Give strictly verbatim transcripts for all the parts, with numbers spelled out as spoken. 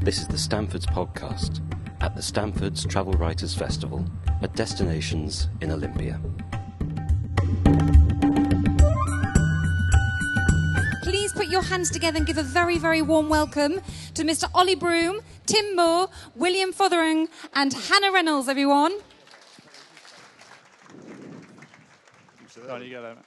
This is the Stamfords podcast at the Stamfords Travel Writers Festival at Destinations in Olympia. Please put your hands together and give a very, very warm welcome to Mister Ollie Broom, Tim Moore, William Fotheringham and Hannah Reynolds, everyone. Down you go there,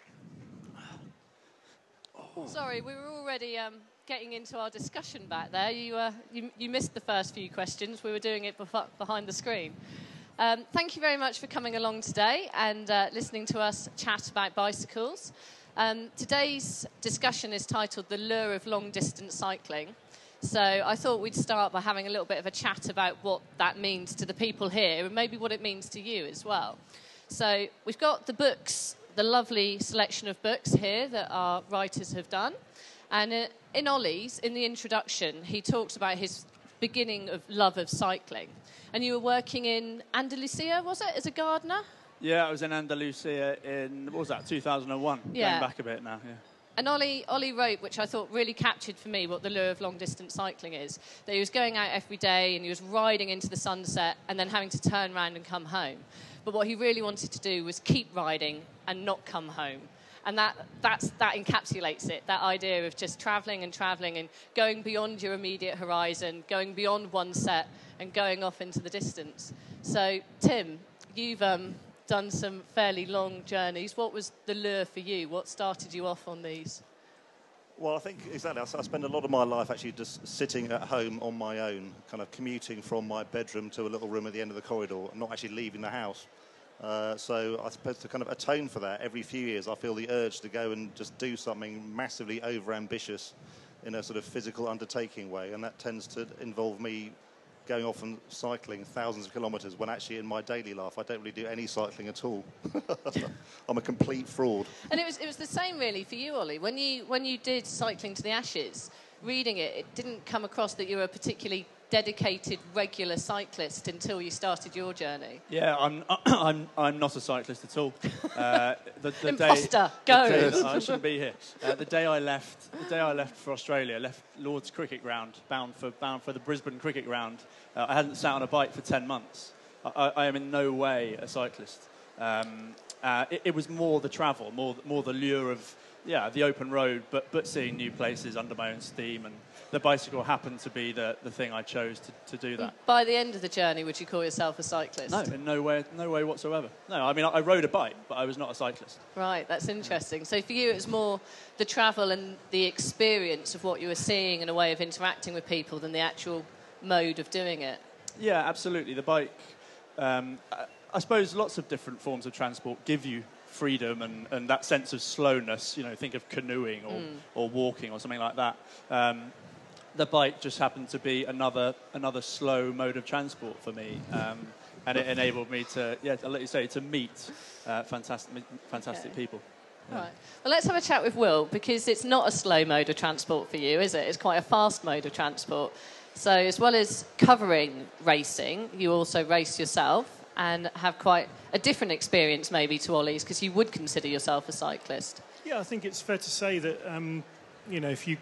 mate. Sorry, we were already um, getting into our discussion back there. You, uh, you, you missed the first few questions. We were doing it bef- behind the screen. Um, thank you very much for coming along today and uh, listening to us chat about bicycles. Um, today's discussion is titled The Lure of Long-Distance Cycling. So I thought we'd start by having a little bit of a chat about what that means to the people here and maybe what it means to you as well. So we've got the books, the lovely selection of books here that our writers have done. And uh, in Ollie's, in the introduction, he talks about his beginning of love of cycling. And you were working in Andalusia, was it, as a gardener? Yeah, I was in Andalusia in, what was that, two thousand one? Yeah. Going back a bit now, yeah. And Ollie, Ollie wrote, which I thought really captured for me what the lure of long-distance cycling is, that he was going out every day and he was riding into the sunset and then having to turn around and come home. But what he really wanted to do was keep riding and not come home. And that that's, that encapsulates it, that idea of just travelling and travelling and going beyond your immediate horizon, going beyond one set and going off into the distance. So, Tim, you've um, done some fairly long journeys. What was the lure for you? What started you off on these? Well, I think, exactly, I spend a lot of my life actually just sitting at home on my own, kind of commuting from my bedroom to a little room at the end of the corridor, and not actually leaving the house. Uh, so I suppose to kind of atone for that, every few years I feel the urge to go and just do something massively over-ambitious in a sort of physical undertaking way, and that tends to involve me going off and cycling thousands of kilometres when actually in my daily life I don't really do any cycling at all. I'm a complete fraud. And it was it was the same really for you, Ollie. When you when you did Cycling to the Ashes, reading it, it didn't come across that you were a particularly dedicated, regular cyclist until you started your journey. Yeah, I'm I'm I'm not a cyclist at all. Uh, the, the Imposter, day, go. The day, I shouldn't be here. Uh, the day I left, the day I left for Australia, left Lord's Cricket Ground, bound for bound for the Brisbane Cricket Ground. Uh, I hadn't sat on a bike for ten months. I, I, I am in no way a cyclist. Um, uh, it, it was more the travel, more more the lure of yeah the open road, but but seeing new places under my own steam, and the bicycle happened to be the, the thing I chose to, to do that. By the end of the journey, would you call yourself a cyclist? No, in no way, no way whatsoever. No, I mean, I, I rode a bike, but I was not a cyclist. Right, that's interesting. So for you, it was more the travel and the experience of what you were seeing and a way of interacting with people than the actual mode of doing it. Yeah, absolutely. The bike, um, I, I suppose lots of different forms of transport give you freedom and, and that sense of slowness. You know, think of canoeing or, mm. or walking or something like that. Um, The bike just happened to be another another slow mode of transport for me, um, and it enabled me to, yeah, I'll let you say, to meet uh, fantastic, fantastic okay. people. Yeah. Right. Well, let's have a chat with Will, because it's not a slow mode of transport for you, is it? It's quite a fast mode of transport. So, as well as covering racing, you also race yourself and have quite a different experience, maybe, to Ollie's, because you would consider yourself a cyclist. Yeah, I think it's fair to say that, um, you know, if you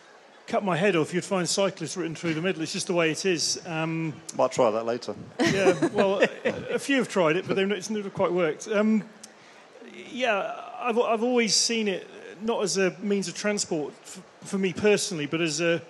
cut my head off, you'd find cyclists written through the middle. It's just the way it is. Um, Might try that later. Yeah, well, a, a few have tried it, but they've, it's never quite worked. Um, yeah, I've, I've always seen it not as a means of transport f- for me personally, but as a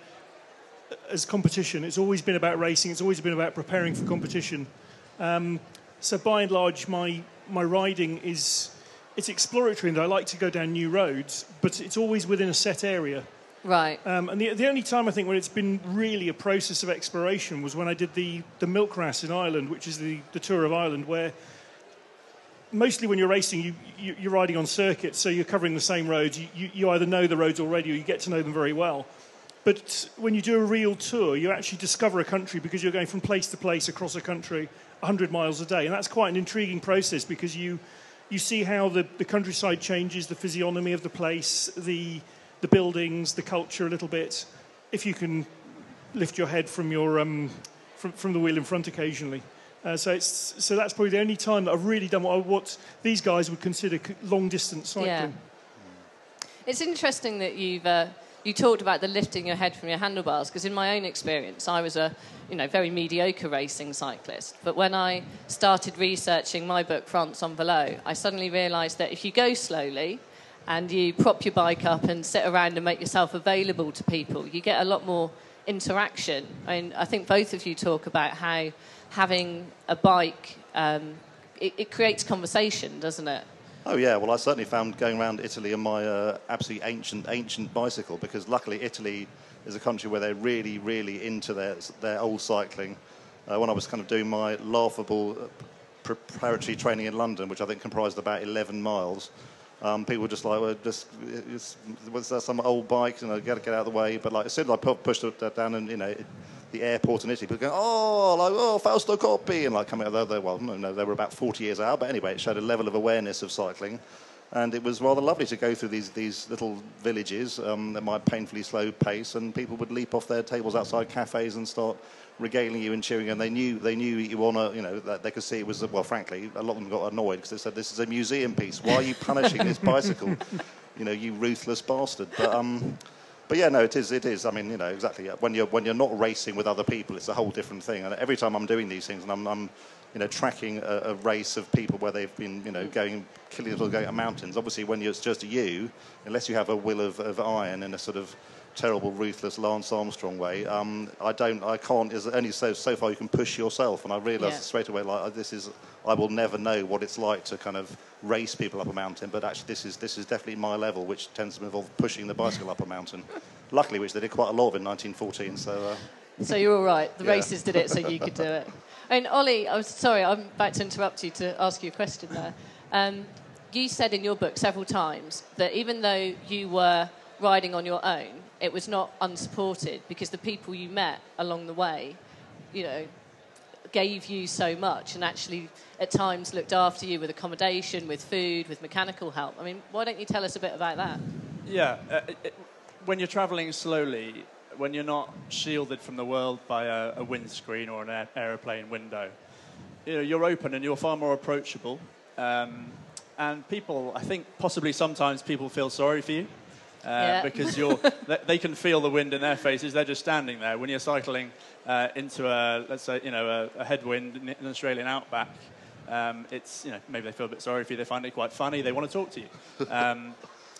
as competition. It's always been about racing. It's always been about preparing for competition. Um, so by and large, my my riding is it's exploratory, and I like to go down new roads, but it's always within a set area. Right. Um, and the, the only time I think when it's been really a process of exploration was when I did the, the Milk Race in Ireland, which is the, the Tour of Ireland, where mostly when you're racing, you, you, you're riding on circuits, so you're covering the same roads. You, you, you either know the roads already or you get to know them very well. But when you do a real tour, you actually discover a country because you're going from place to place across a country one hundred miles a day. And that's quite an intriguing process because you, you see how the, the countryside changes, the physiognomy of the place, the... the buildings, the culture a little bit, if you can lift your head from your um, from, from the wheel in front occasionally. Uh, so it's so that's probably the only time that I've really done what, what these guys would consider long-distance cycling. Yeah. It's interesting that you've uh, you talked about the lifting your head from your handlebars, because in my own experience, I was a, you know, very mediocre racing cyclist. But when I started researching my book, France en Vélo, I suddenly realised that if you go slowly and you prop your bike up and sit around and make yourself available to people, you get a lot more interaction. I mean, I think both of you talk about how having a bike, um, it, it creates conversation, doesn't it? Oh yeah, well I certainly found going around Italy on my uh, absolutely ancient, ancient bicycle, because luckily Italy is a country where they're really, really into their their old cycling. Uh, when I was kind of doing my laughable preparatory training in London, which I think comprised about eleven miles, um, people were just like, well, just it's, was that some old bike? You know, got to get out of the way. But like as soon as I pu- pushed it down, and you know. It, the airport in Italy, people go, oh, like, oh, Fausto Coppi, and like coming out there, well, no, they were about forty years out, but anyway, it showed a level of awareness of cycling, and it was rather lovely to go through these these little villages um, at my painfully slow pace, and people would leap off their tables outside cafes and start regaling you and cheering, and they knew they knew you on a, you know, that they could see it was, well, frankly, a lot of them got annoyed because they said, this is a museum piece, why are you punishing this bicycle, you know, you ruthless bastard, but um. But yeah, no, it is. It is. I mean, you know, exactly. When you're when you're not racing with other people, it's a whole different thing. And every time I'm doing these things, and I'm, I'm you know, tracking a, a race of people where they've been, you know, going killing it or going up mountains. Obviously, when it's just you, unless you have a will of, of iron in a sort of terrible, ruthless Lance Armstrong way, um, I don't, I can't. Is only so so far you can push yourself. And I realised yeah. straight away, like this is, I will never know what it's like to kind of race people up a mountain. But actually, this is this is definitely my level, which tends to involve pushing the bicycle up a mountain. Luckily, which they did quite a lot of in nineteen fourteen. So. Uh, So you're all right. The yeah. races did it, so you could do it. I mean, Ollie, I was sorry, I'm about to interrupt you to ask you a question there. Um, you said in your book several times that even though you were riding on your own, it was not unsupported because the people you met along the way, you know, gave you so much and actually at times looked after you with accommodation, with food, with mechanical help. I mean, why don't you tell us a bit about that? Yeah, uh, it, when you're travelling slowly, when you're not shielded from the world by a, a windscreen or an air, aeroplane window, you know, you're open and you're far more approachable. Um, and people, I think possibly sometimes people feel sorry for you uh, yeah. because you're, they can feel the wind in their faces. They're just standing there. When you're cycling uh, into a, let's say, you know, a, a headwind in an Australian outback, um, it's, you know, maybe they feel a bit sorry for you. They find it quite funny. They want to talk to you. Um,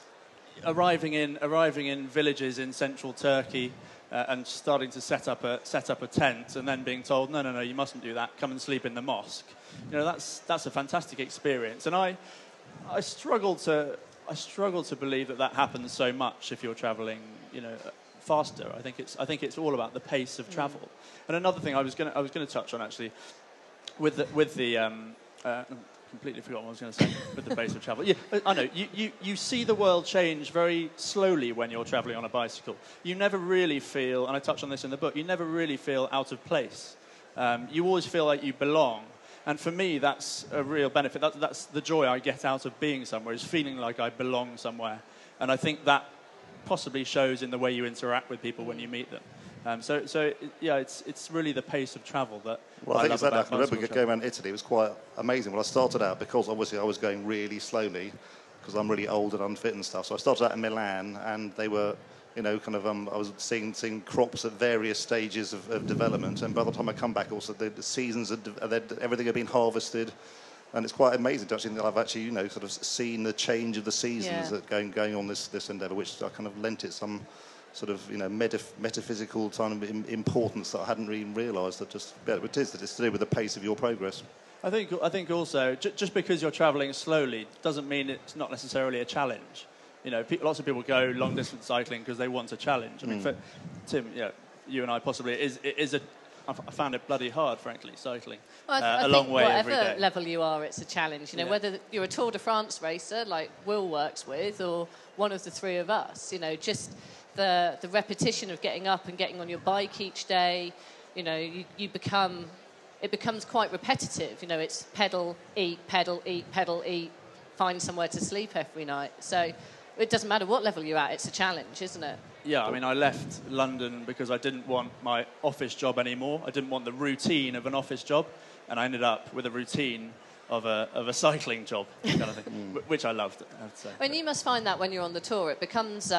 arriving in arriving in villages in central Turkey. Uh, and starting to set up a set up a tent, and then being told, no, no, no, you mustn't do that. Come and sleep in the mosque. You know, that's that's a fantastic experience. And I, I struggle to I struggle to believe that that happens so much if you're travelling, you know, faster. I think it's I think it's all about the pace of travel. Mm. And another thing I was going I was going to touch on actually, with the, with the. Um, uh, completely forgot what I was going to say with the pace of travel. Yeah, I know. You, you, you see the world change very slowly when you're travelling on a bicycle. You never really feel, and I touch on this in the book, you never really feel out of place. Um, you always feel like you belong. And for me, that's a real benefit. That, that's the joy I get out of being somewhere, is feeling like I belong somewhere. And I think that possibly shows in the way you interact with people when you meet them. Um, so, so yeah, it's it's really the pace of travel that well, I, I think love it's that. about I remember bicycle going around Italy. It was quite amazing. Well, I started out because obviously I was going really slowly because I'm really old and unfit and stuff. So I started out in Milan, and they were, you know, kind of. Um, I was seeing seeing crops at various stages of, of development, and by the time I come back, also the, the seasons had, everything had been harvested. And it's quite amazing to actually think that I've actually, you know, sort of seen the change of the seasons Yeah. that going going on this this endeavour, which I kind of lent it some sort of, you know, metaf- metaphysical kind of importance that I hadn't even realised. That just, yeah, it is that it's to do with the pace of your progress. I think I think also j- just because you're travelling slowly doesn't mean it's not necessarily a challenge. You know, pe- lots of people go long distance cycling because they want a challenge. I mean, mm. for Tim, yeah, you and I possibly it is it is a. I found it bloody hard, frankly, cycling well, I th- uh, I a long way whatever every day. level you are, it's a challenge. You know, yeah. whether you're a Tour de France racer like Will works with, or one of the three of us. You know, just the the repetition of getting up and getting on your bike each day. You know, you, you become it becomes quite repetitive. You know, it's pedal, eat, pedal, eat, pedal, eat. Find somewhere to sleep every night. So it doesn't matter what level you're at. It's a challenge, isn't it? Yeah, I mean, I left London because I didn't want my office job anymore. I didn't want the routine of an office job, and I ended up with a routine of a of a cycling job, kind of thing, which I loved. I have to say. I mean, you must find that when you're on the tour, it becomes um,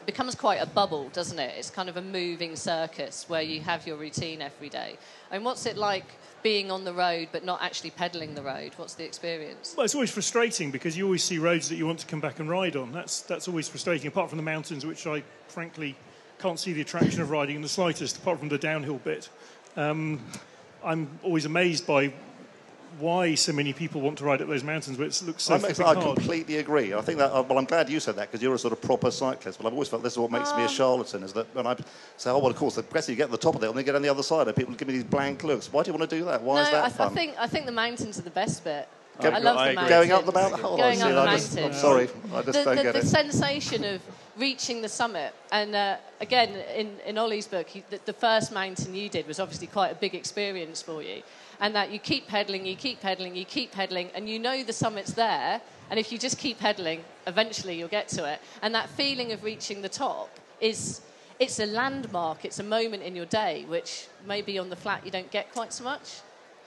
it becomes quite a bubble, doesn't it? It's kind of a moving circus where you have your routine every day. And what's it like being on the road but not actually pedalling the road? What's the experience? Well, it's always frustrating because you always see roads that you want to come back and ride on. That's that's always frustrating, apart from the mountains, which I frankly can't see the attraction of riding in the slightest, apart from the downhill bit. Um, I'm always amazed by why so many people want to ride up those mountains, but it looks so I, flipping I hard. completely agree. I think that, uh, well, I'm glad you said that because you're a sort of proper cyclist, but I've always felt this is what makes Um, me a charlatan, is that when I say, oh, well, of course, the best you get to the top of it, and then get on the other side, and people give me these blank looks. Why do you want to do that? Why no, is that I, fun? I think I think the mountains are the best bit. Go- I love I the agree. mountains. Going up the mountain? Oh, Going see, up the I just, I'm mountains. sorry, I just the, don't the, get the it. sensation of reaching the summit. And uh, again, in, in Ollie's book, he, the, the first mountain you did was obviously quite a big experience for you. And that you keep pedaling, you keep pedaling, you keep pedaling, and you know the summit's there. And if you just keep pedaling, eventually you'll get to it. And that feeling of reaching the top is, it's a landmark, it's a moment in your day, which maybe on the flat you don't get quite so much.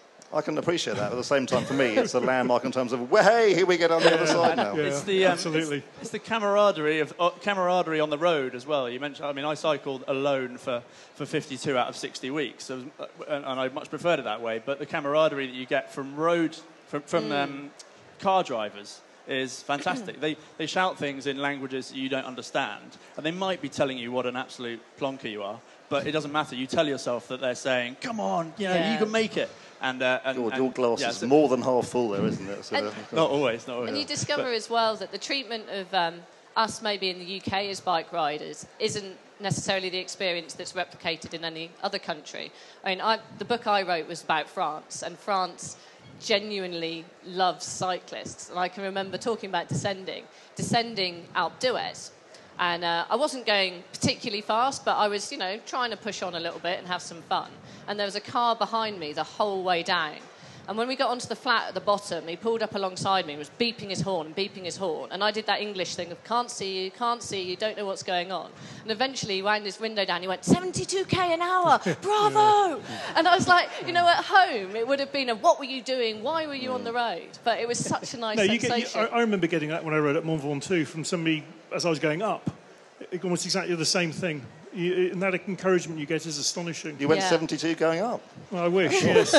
I can appreciate that. At the same time, for me, it's a landmark in terms of, well, hey, here we get on the other side now. Yeah, It's the um, absolutely. It's, it's the camaraderie of uh, camaraderie on the road as well. You mentioned. I mean, I cycled alone for, for fifty-two out of sixty weeks, so, uh, and, and I much preferred it that way. But the camaraderie that you get from road from, from Mm. um, car drivers is fantastic. they they shout things in languages that you don't understand, and they might be telling you what an absolute plonker you are, but it doesn't matter. You tell yourself that they're saying, "Come on, you know, Yeah. you can make it." And, uh, and, Your, and your glass yeah, is so- more than half full there, isn't it? So, And- uh, not always, not always. And you discover But- as well that the treatment of um, us maybe in the U K as bike riders isn't necessarily the experience that's replicated in any other country. I mean, I, the book I wrote was about France, and France genuinely loves cyclists. And I can remember talking about descending, descending Alpe d'Huez. And uh, I wasn't going particularly fast, but I was, you know, trying to push on a little bit and have some fun. And there was a car behind me the whole way down. And when we got onto the flat at the bottom, he pulled up alongside me and was beeping his horn and beeping his horn. And I did that English thing of can't see you, can't see you, don't know what's going on. And eventually he wound his window down. He went, seventy-two k an hour, bravo! And I was like, you know, at home it would have been a, what were you doing? Why were you on the road? But it was such a nice No, you sensation. get, you, I, I remember getting that when I rode at Mont Ventoux from somebody as I was going up. It, almost exactly the same thing. You, and that encouragement you get is astonishing. you went Yeah. seventy-two going up. Well, I wish, yes.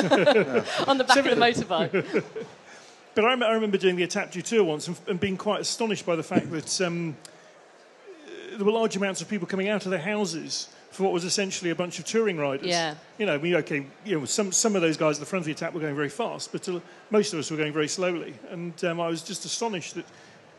on the back of the motorbike. But I, rem- I remember doing the Etape du Tour once and, and being quite astonished by the fact that um, there were large amounts of people coming out of their houses for what was essentially a bunch of touring riders. Yeah. You know, I mean, okay, you know, some, some of those guys at the front of the Etape were going very fast, but uh, most of us were going very slowly. And um, I was just astonished that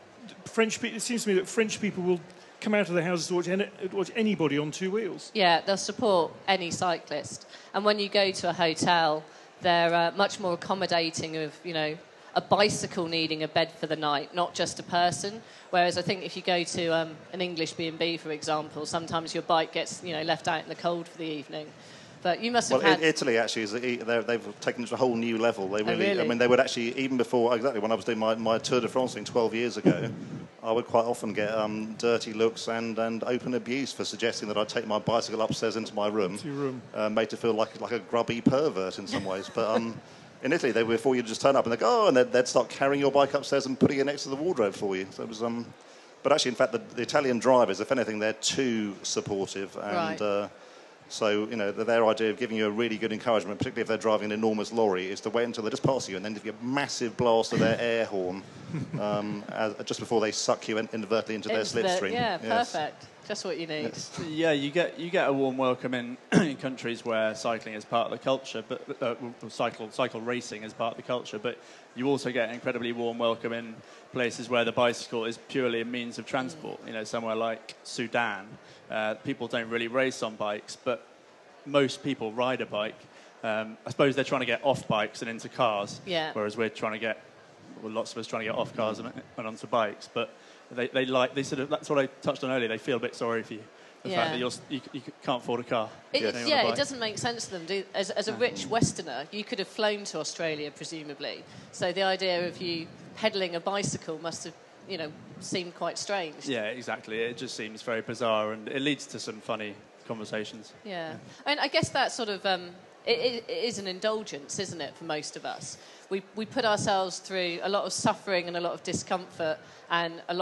French people, it seems to me that French people will come out of their houses to watch, any, watch anybody on two wheels. Yeah, they'll support any cyclist. And when you go to a hotel, they're uh, much more accommodating of, you know, a bicycle needing a bed for the night, not just a person. Whereas I think if you go to um, an English B and B, for example, sometimes your bike gets, you know, left out in the cold for the evening. But you must have Well, had... I- Italy actually is they're- they've taken it to a whole new level. They really, really? I mean, they would actually even before exactly when I was doing my, my Tour de France thing twelve years ago, I would quite often get um, dirty looks and, and open abuse for suggesting that I'd take my bicycle upstairs into my room, your room. Uh, made to feel like like a grubby pervert in some ways. But um, in Italy, they before you just turn up and they go, oh, and they'd, they'd start carrying your bike upstairs and putting it next to the wardrobe for you. So it was um, but actually, in fact, the, the Italian drivers, if anything, they're too supportive and. Right. Uh, So, you know, their idea of giving you a really good encouragement, particularly if they're driving an enormous lorry, is to wait until they just pass you and then give you a massive blast of their air horn um, as, just before they suck you in, inadvertently into, their into the- slipstream. Yeah, Yes. perfect. Just what you need. Yes. Yeah, you get you get a warm welcome in, in countries where cycling is part of the culture, but uh, cycle cycle racing is part of the culture. But you also get an incredibly warm welcome in places where the bicycle is purely a means of transport. You know, somewhere like Sudan, uh, people don't really race on bikes, but most people ride a bike. Um, I suppose they're trying to get off bikes and into cars, Yeah. whereas we're trying to get, well, lots of us trying to get off cars and, and onto bikes. But they, they like, they sort of, that's what I touched on earlier. They feel a bit sorry for you, the Yeah. fact that you're, you, you can't afford a car. It, Yes. yeah, it doesn't make sense to them. Do, as, as a rich Westerner, you could have flown to Australia, presumably. So the idea of you pedaling a bicycle must have, you know, seemed quite strange. Yeah, exactly. It just seems very bizarre, and it leads to some funny conversations. Yeah. And I guess that sort of, um, it, it, it is an indulgence, isn't it, for most of us? We, we put ourselves through a lot of suffering and a lot of discomfort and a lot of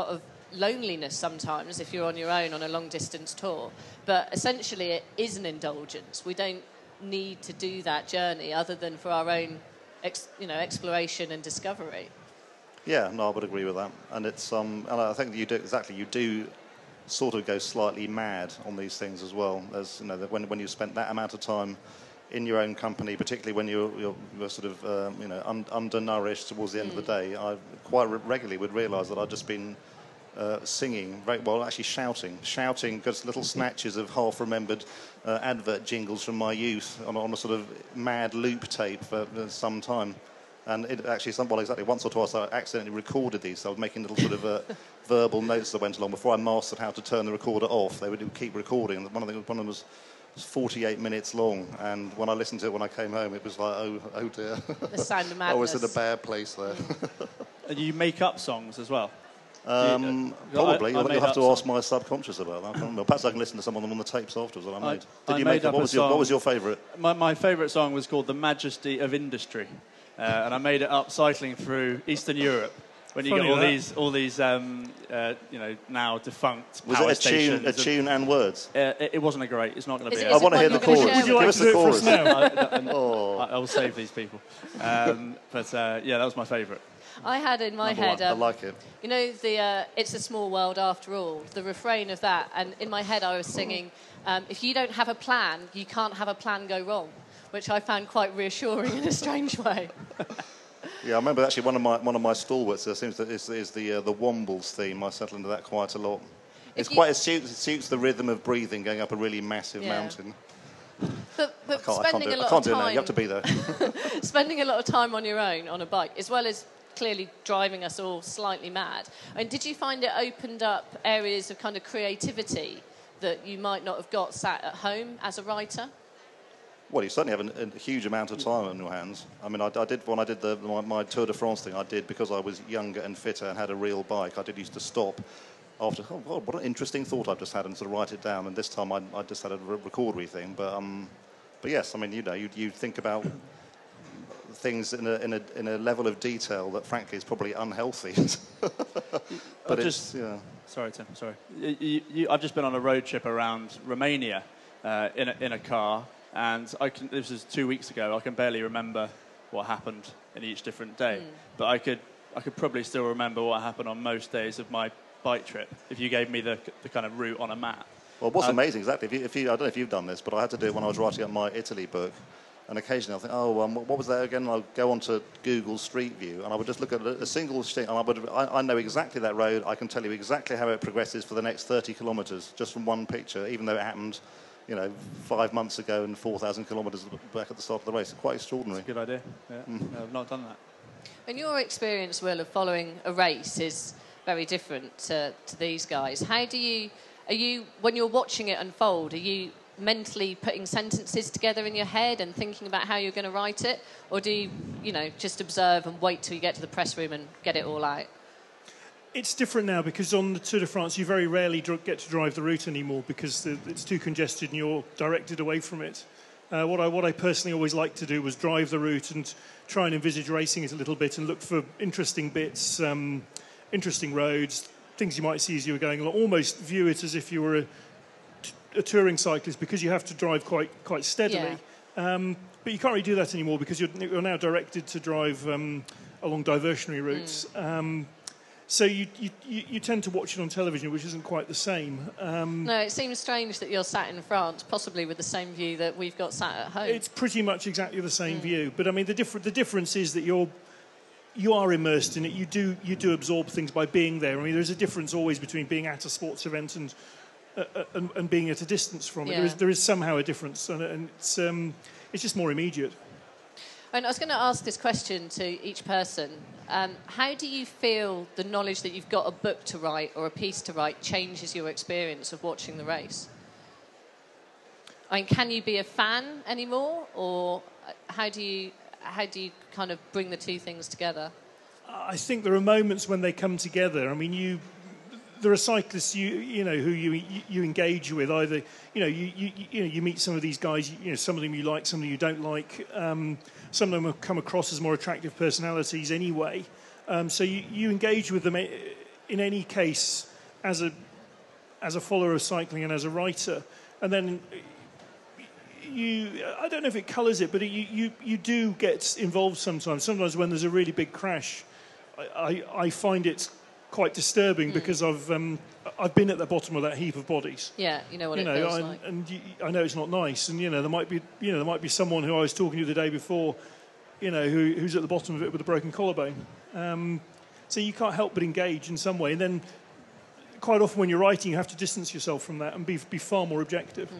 loneliness sometimes if you're on your own on a long-distance tour. But essentially, it is an indulgence. We don't need to do that journey other than for our own, ex, you know, exploration and discovery. Yeah, no, I would agree with that. And it's um, and I think you do exactly. You do sort of go slightly mad on these things as well. As you know, when when you've spent that amount of time in your own company, particularly when you're, you're, you're sort of um, you know un, undernourished towards the end mm. of the day, I quite re- regularly would realise that I'd just been uh, singing, very, well, actually shouting, shouting just little snatches of half-remembered uh, advert jingles from my youth on, on a sort of mad loop tape for uh, some time. And it actually, some, well, exactly once or twice I accidentally recorded these. So I was making little sort of uh, verbal notes that went along before I mastered how to turn the recorder off. They would keep recording. One of them, one of them was forty-eight minutes long, and when I listened to it when I came home, it was like, oh, oh dear. The sound of madness. I was in a bad place there. And you make up songs as well? Um, you, uh, probably. I, I You'll have to ask songs. my subconscious about that. I can't remember. Perhaps I can listen to some of them on the tapes afterwards that I made. I, Did I you made make up what a was your song. What was your favourite? My, my favourite song was called "The Majesty of Industry," uh, and I made it up cycling through Eastern Europe. When you Funny get all that. these, all these, um, uh, you know, now defunct Was power it a tune, stations. a tune and words? Uh, it, it wasn't a great. It's not going to Is be. it- a- I is want to one hear you're the gonna chorus. share Would you Give like us to the do it for us chorus. now? I, and Oh. I, I will save these people. Um, but uh, yeah, that was my favourite. I had in my Number head, one. I um, like it. you know, the uh, "It's a Small World After All," the refrain of that, and in my head I was singing, um, "If you don't have a plan, you can't have a plan go wrong," which I found quite reassuring in a strange way. Yeah, I remember actually one of my one of my stalwarts uh, seems that is, is the uh, the Wombles theme. I settled into that quite a lot. If It's you- quite it suits, it suits the rhythm of breathing going up a really massive Yeah. mountain. But, I but can't, I can't spending do a it. I lot can't of do it now. time, You have to be there. spending a lot of time on your own on a bike, as well as clearly driving us all slightly mad. And did you find it opened up areas of kind of creativity that you might not have got sat at home as a writer? Well, you certainly have an, a huge amount of time on your hands. I mean, I, I did when I did the, my, my Tour de France thing. I did because I was younger and fitter and had a real bike. I did used to stop after. Oh, well, what an interesting thought I've just had, and sort of write it down. And this time I, I just had a re- recordery thing. But um, but yes, I mean, you know, you you think about things in a in a in a level of detail that, frankly, is probably unhealthy. But I've it's just- yeah. Sorry, Tim. Sorry. You, you, you, I've just been on a road trip around Romania uh, in a, in a car, and I can, this was two weeks ago. I can barely remember what happened in each different day, Mm. but I could I could probably still remember what happened on most days of my bike trip if you gave me the the kind of route on a map. Well, what's Uh, amazing, exactly, if you, if you, I don't know if you've done this, but I had to do it when I was writing up my Italy book. And occasionally I'll think, oh, um, what was that again? And I'll go onto Google Street View, and I would just look at a, a single street, and I would, I, I know exactly that road. I can tell you exactly how it progresses for the next thirty kilometres, just from one picture, even though it happened, you know, five months ago and four thousand kilometres back at the start of the race. It's quite extraordinary. Good idea. Yeah, Mm. no, I've not done that. And your experience, Will, of following a race is very different to, to these guys. How do you, are you, when you're watching it unfold, are you mentally putting sentences together in your head and thinking about how you're going to write it? Or do you, you know, just observe and wait till you get to the press room and get it all out? It's different now because on the Tour de France you very rarely dr- get to drive the route anymore because the, it's too congested and you're directed away from it. Uh, what I what I personally always liked to do was drive the route and try and envisage racing it a little bit and look for interesting bits, um, interesting roads, things you might see as you were going along. Almost view it as if you were a, a touring cyclist because you have to drive quite quite steadily. Um, but you can't really do that anymore because you're, you're now directed to drive um, along diversionary routes. Mm. Um, So you, you you tend to watch it on television, which isn't quite the same. Um, No, it seems strange that you're sat in France, possibly with the same view that we've got sat at home. it's pretty much exactly the same view, but I mean the different the difference is that you're you are immersed in it. You do you do absorb things by being there. I mean, there's a difference always between being at a sports event and uh, and, and being at a distance from it. There is Yeah. there is somehow a difference, and, and it's um, it's just more immediate. And I was going to ask this question to each person. Um, how do you feel the knowledge that you've got a book to write or a piece to write changes your experience of watching the race? I mean, can you be a fan anymore, or how do you how do you kind of bring the two things together? I think there are moments when they come together. I mean, you there are cyclists you you know who you you engage with. Either you know you you, you know you meet some of these guys. You know, some of them you like, some of them you don't like. Um, some of them have come across as more attractive personalities anyway. Um, so you, you engage with them in any case as a as a follower of cycling and as a writer, and then you, I don't know if it colours it, but you, you, you do get involved sometimes. Sometimes when there's a really big crash, I, I, I find it quite disturbing mm. because I've um, I've been at the bottom of that heap of bodies. Yeah, you know what you it know, feels I, like. And you, I know it's not nice, and you know there might be you know there might be someone who I was talking to the day before, you know, who, who's at the bottom of it with a broken collarbone. Um, so you can't help but engage in some way, and then quite often when you're writing, you have to distance yourself from that and be be far more objective.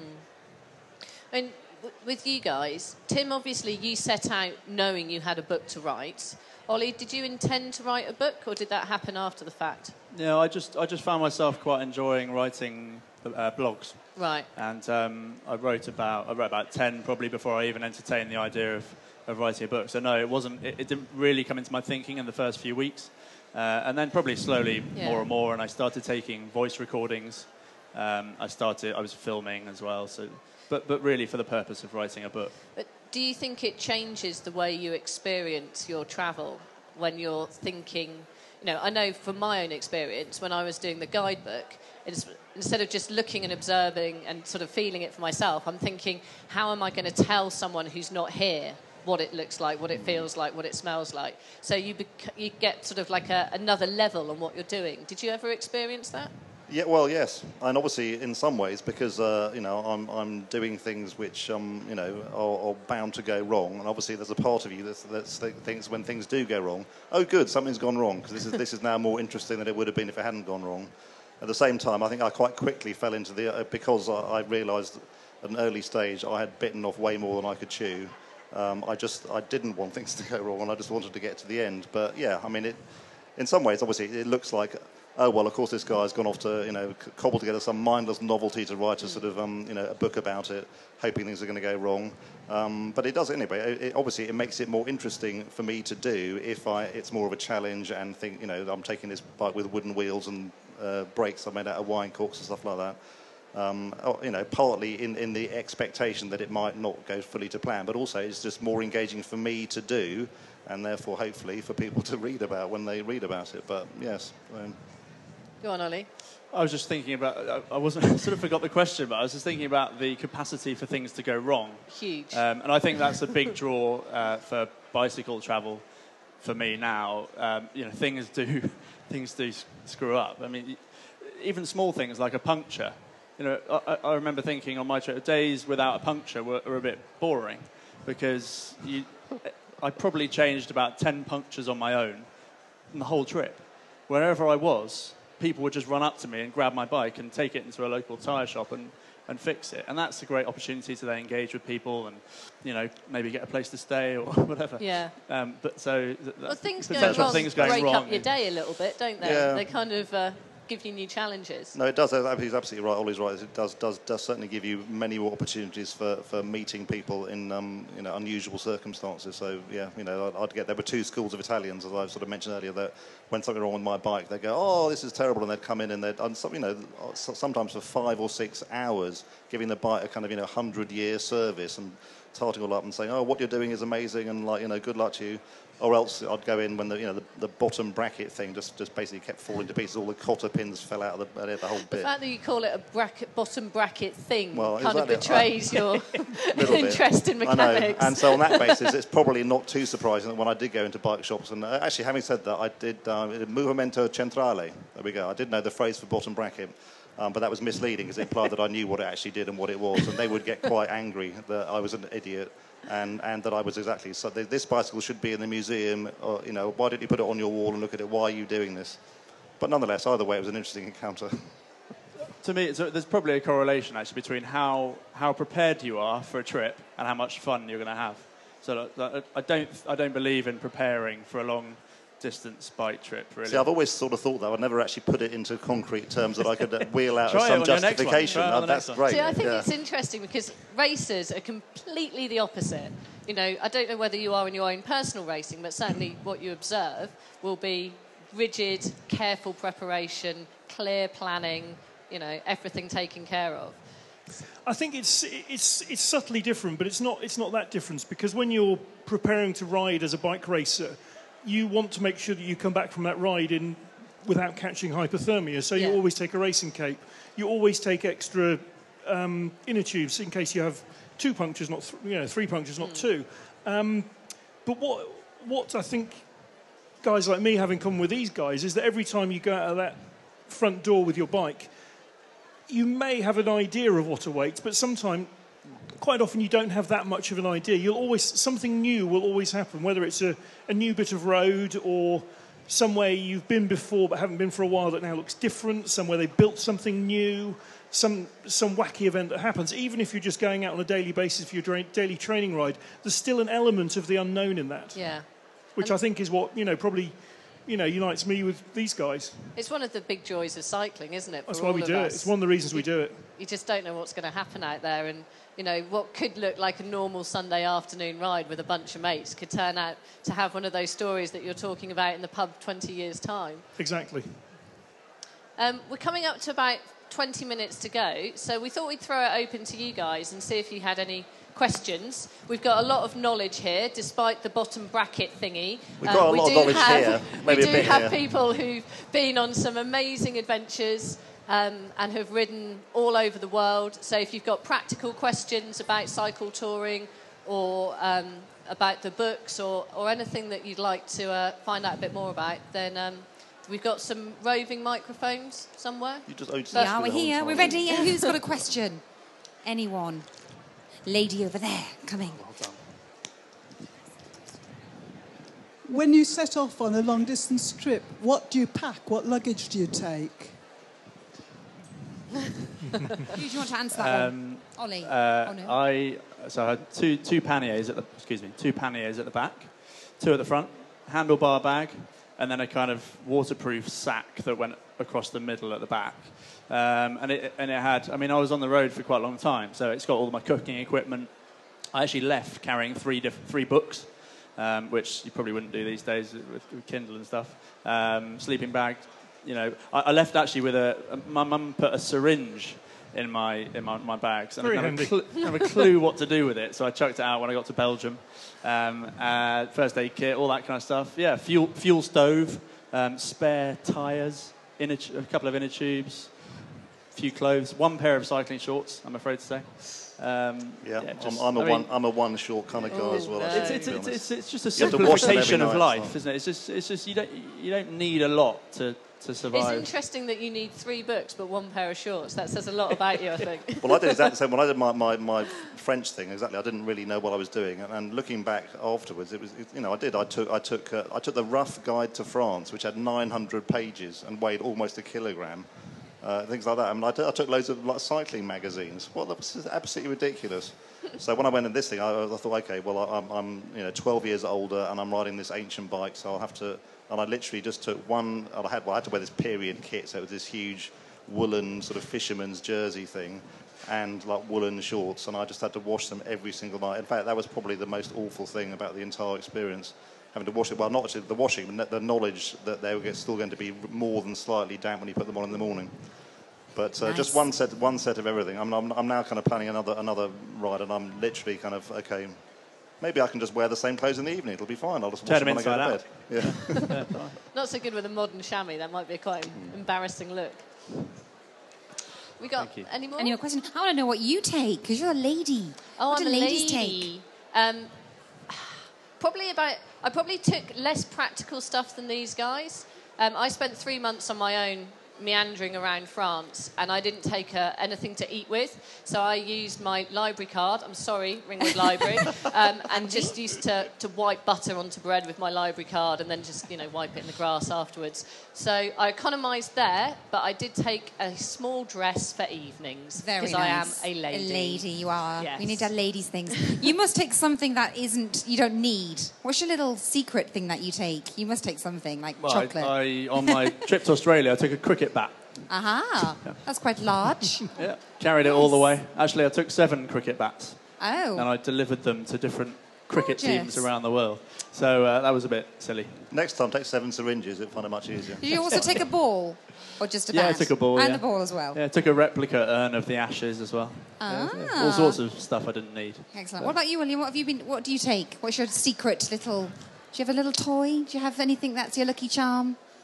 Mm. I mean, w- with you guys, Tim, obviously you set out knowing you had a book to write. Ollie, did you intend to write a book, or did that happen after the fact? No, I just I just found myself quite enjoying writing uh, blogs. Right. And um, I wrote about I wrote about ten probably before I even entertained the idea of, of writing a book. So no, it wasn't. It, it didn't really come into my thinking in the first few weeks, uh, and then probably slowly yeah. more and more. And I started taking voice recordings. Um, I started. I was filming as well. So, but but really for the purpose of writing a book. But do you think it changes the way you experience your travel when you're thinking? You know, I know from my own experience, when I was doing the guidebook, it's, instead of just looking and observing and sort of feeling it for myself, I'm thinking, how am I going to tell someone who's not here what it looks like, what it feels like, what it smells like? So you bec- you get sort of like a, another level on what you're doing. Did you ever experience that? Yeah, well, yes, and obviously in some ways because uh, you know I'm I'm doing things which um you know are, are bound to go wrong, and obviously there's a part of you that that's thinks when things do go wrong, oh good, something's gone wrong, because this is this is now more interesting than it would have been if it hadn't gone wrong. At the same time, I think I quite quickly fell into the uh, because I, I realised at an early stage I had bitten off way more than I could chew. Um, I just I didn't want things to go wrong, and I just wanted to get to the end. But yeah, I mean it. In some ways, obviously, it looks like. Oh, well, of course, this guy's gone off to, you know, cobble together some mindless novelty to write a sort of, um, you know, a book about it, hoping things are going to go wrong. Um, but it does anyway. It, it, obviously, it makes it more interesting for me to do if I, it's more of a challenge and think, you know, I'm taking this bike with wooden wheels and uh, brakes I made out of wine corks and stuff like that. Um, you know, partly in, in the expectation that it might not go fully to plan, but also it's just more engaging for me to do, and therefore, hopefully, for people to read about when they read about it. But, yes... Um, Go on, Ollie. I was just thinking about, I wasn't, I sort of forgot the question, but I was just thinking about the capacity for things to go wrong. Huge. Um, and I think that's a big draw uh, for bicycle travel for me now. Um, you know, things do, things do screw up. I mean, even small things like a puncture. You know, I, I remember thinking on my trip, days without a puncture were, were a bit boring because you, I probably changed about ten punctures on my own in the whole trip. Wherever I was, people would just run up to me and grab my bike and take it into a local tyre shop and, and fix it. And that's a great opportunity to then engage with people and, you know, maybe get a place to stay or whatever. Yeah. Um, but so... Th- well, things going going wrong things going break wrong. up your day a little bit, don't they? Yeah. They kind of uh, give you new challenges. No, it does. He's absolutely right. Ollie's right. It does does does certainly give you many more opportunities for, for meeting people in um, you know unusual circumstances. So yeah, you know, I'd, I'd get there were two schools of Italians, as I sort of mentioned earlier, that when something wrong with my bike, they go, oh, this is terrible, and they'd come in and they'd and some, you know sometimes for five or six hours giving the bike a kind of you know hundred year service and tarting all up and saying, oh, what you're doing is amazing, and like you know good luck to you. Or else I'd go in when the you know the, the bottom bracket thing just, just basically kept falling to pieces. All the cotter pins fell out of the, the whole bit. The fact that you call it a bracket, bottom bracket thing well, kind exactly. of betrays your interest in I mechanics. know. And so on that basis, it's probably not too surprising that when I did go into bike shops, and uh, actually having said that, I did uh, movimento centrale. There we go. I did know the phrase for bottom bracket. Um, but that was misleading because it implied that I knew what it actually did and what it was, and they would get quite angry that I was an idiot and, and that I was exactly so. Th- this bicycle should be in the museum, or you know, why didn't you put it on your wall and look at it? Why are you doing this? But nonetheless, either way, it was an interesting encounter. To me, it's a, there's probably a correlation actually between how how prepared you are for a trip and how much fun you're going to have. So uh, I don't I don't believe in preparing for a long distance bike trip, really. See, I've always sort of thought that. I'd never actually put it into concrete terms that I could uh, wheel out as some justification. Uh, that's great. See, I think yeah. it's interesting because racers are completely the opposite. You know, I don't know whether you are in your own personal racing, but certainly what you observe will be rigid, careful preparation, clear planning, you know, everything taken care of. I think it's it's it's subtly different, but it's not it's not that different because when you're preparing to ride as a bike racer, you want to make sure that you come back from that ride in without catching hypothermia. So you Yeah. always take a racing cape. You always take extra um, inner tubes in case you have two punctures, not th- you know three punctures, not mm. two. Um, but what what I think guys like me have in common with these guys is that every time you go out of that front door with your bike, you may have an idea of what awaits, but sometimes, quite often, you don't have that much of an idea. You'll always something new will always happen, whether it's a, a new bit of road or somewhere you've been before but haven't been for a while that now looks different, somewhere they built something new, some some wacky event that happens. Even if you're just going out on a daily basis for your dra- daily training ride, there's still an element of the unknown in that. Yeah. Which and I think is what, you know, probably, you know, unites me with these guys. It's one of the big joys of cycling, isn't it? That's why we do it. It's one of the reasons we do it. You just don't know what's going to happen out there, and you know what could look like a normal Sunday afternoon ride with a bunch of mates could turn out to have one of those stories that you're talking about in the pub twenty years' time. Exactly. Um, we're coming up to about twenty minutes to go, so we thought we'd throw it open to you guys and see if you had any questions. We've got a lot of knowledge here, despite the bottom bracket thingy. We've got um, a lot of knowledge have, here. Maybe we do a bit have here. people who've been on some amazing adventures um, and have ridden all over the world. So if you've got practical questions about cycle touring or um, about the books or, or anything that you'd like to uh, find out a bit more about, then um, we've got some roving microphones somewhere. You just, oh, you just Yeah, we're here. We're ready. Who's got a question? Anyone? Lady over there, coming. Well done. When you set off on a long-distance trip, what do you pack? What luggage do you take? Who do you want to answer that Um, one? Ollie. Uh, oh, no. I so I had two two panniers at the excuse me two panniers at the back, two at the front, handlebar bag, and then a kind of waterproof sack that went across the middle at the back. Um, and it and it had. I mean, I was on the road for quite a long time, so it's got all my cooking equipment. I actually left carrying three diff- three books, um, which you probably wouldn't do these days with, with Kindle and stuff. Um, sleeping bag, you know. I, I left actually with a. a my mum put a syringe in my in my, my bags, and I Very didn't have, a cl- have a clue what to do with it, so I chucked it out when I got to Belgium. Um, uh, first aid kit, all that kind of stuff. Yeah, fuel fuel stove, um, spare tyres, inner t- a couple of inner tubes. Few clothes, one pair of cycling shorts, I'm afraid to say. Um, Yeah, yeah I'm, just- I'm a I mean, one. I'm a one short kind of guy Oh, as well. no. actually, It's, it's, to be it's, honest. it's, it's just a You have to wash them every simplification of night, life, so. isn't it? It's just, it's just you don't you don't need a lot to, to It's survive. interesting that you need three books but one pair of shorts. That says a lot about you, I think. Well, I did exactly the same. When I did my, my, my French thing, exactly, I didn't really know what I was doing. And, and looking back afterwards, it was, it, you know, I did. I took, I took, uh, I took the Rough Guide to France, which had nine hundred pages and weighed almost a kilogram. Uh, things like that. I mean, I, did, I took loads of like cycling magazines. Well, that was absolutely ridiculous. So when I went in this thing, I, I thought, okay, well, I, I'm, I'm, you know, twelve years older and I'm riding this ancient bike, so I'll have to. And I literally just took one. I had, well, I had to wear this period kit, so it was this huge woolen sort of fisherman's jersey thing, and like woolen shorts, and I just had to wash them every single night. In fact, that was probably the most awful thing about the entire experience. Having to wash it, well, not actually the washing, but the knowledge that they were still going to be more than slightly damp when you put them on in the morning. But uh, Nice. just one set, one set of everything. I'm, I'm, I'm now kind of planning another another ride, and I'm literally kind of okay. Maybe I can just wear the same clothes in the evening. It'll be fine. I'll just wash Turn them them when I go to inside bed. Yeah. Not so good with a modern chamois. That might be a quite embarrassing look. We got Thank you. any more? Any more questions? I want to know what you take, because you're a lady. Oh, what I'm do a ladies lady. take? Um, probably about. I probably took less practical stuff than these guys. Um, I spent three months on my own, meandering around France, and I didn't take uh, anything to eat with, so I used my library card. I'm sorry, Ringwood Library, um, and just used to, to wipe butter onto bread with my library card, and then just you know wipe it in the grass afterwards. So I economised there, but I did take a small dress for evenings Very because I am nice. a lady. A lady, you are. Yes. We need to have ladies' things. You must take something that isn't, you don't need. What's your little secret thing that you take? You must take something like Well, chocolate. I, I, on my trip to Australia, I took a cricket bat. Aha, that's quite large. Yeah, carried it all the way. Actually, I took seven cricket bats, and Oh, I delivered them to different cricket Gorgeous. teams around the world. So uh, that was a bit silly. Next time, take seven syringes. You'll find it much easier. did you also take a ball? Or just a Yeah, I bat? took a ball, And yeah. a ball as well. Yeah, I took a replica urn of the ashes as well. Yeah, yeah. Ah. All sorts of stuff I didn't need. Excellent. What about you, William? What have you been? What do you take? What's your secret little? Do you have a little toy? Do you have anything that's your lucky charm?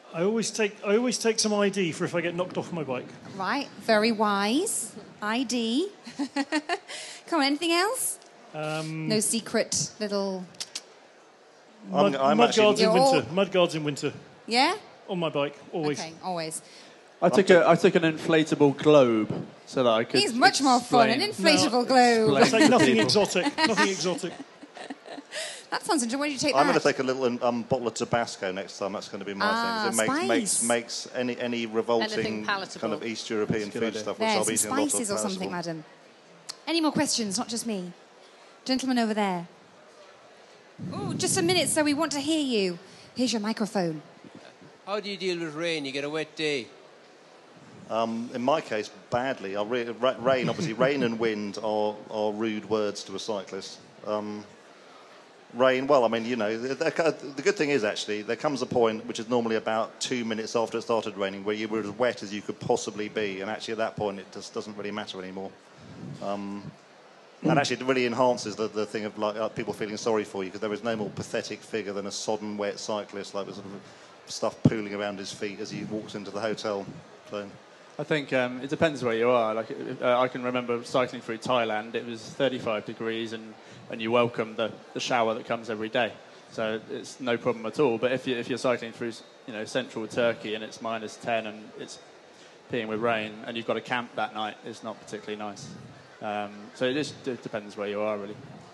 I always take I always take some I D for if I get knocked off my bike. Right, very wise. I D. Come on, anything else? Um, no secret little... Mud, I'm, I'm mud actually- guards in You're all- winter. Mud guards in winter. Yeah? On my bike, always. Okay, always. I took a I took an inflatable globe so that I could. He's much more fun, an explain- inflatable globe. explain It's like to nothing people. exotic. Nothing exotic. That sounds interesting. Where did you take I'm that? going to take a little um, bottle of Tabasco next time. That's going to be my Ah, thing. 'cause It makes, makes spice. makes any any revolting Anything palatable. kind of East European That's a good food idea. stuff, which There, I'll some be eating a lot of. spices or something, palatable. madam. Any more questions? Not just me. Gentleman over there. Oh, just a minute, sir. We want to hear you. Here's your microphone. How do you deal with rain? You get a wet day. Um, in my case, badly. I re- ra- rain, obviously, rain and wind are, are rude words to a cyclist. Um, rain, well, I mean, you know, the, the good thing is actually there comes a point, which is normally about two minutes after it started raining, where you were as wet as you could possibly be, and actually at that point it just doesn't really matter anymore. Um, and actually it really enhances the, the thing of like uh, people feeling sorry for you, because there is no more pathetic figure than a sodden, wet cyclist, like with sort of stuff pooling around his feet as he walks into the hotel. So. I think um, it depends where you are. Like uh, I can remember cycling through Thailand. It was thirty-five degrees, and, and you welcome the, the shower that comes every day. So it's no problem at all. But if you if you're cycling through, you know, central Turkey and it's minus ten and it's peeing with rain, and you've got to camp that night, it's not particularly nice. Um, so it just it depends where you are, really.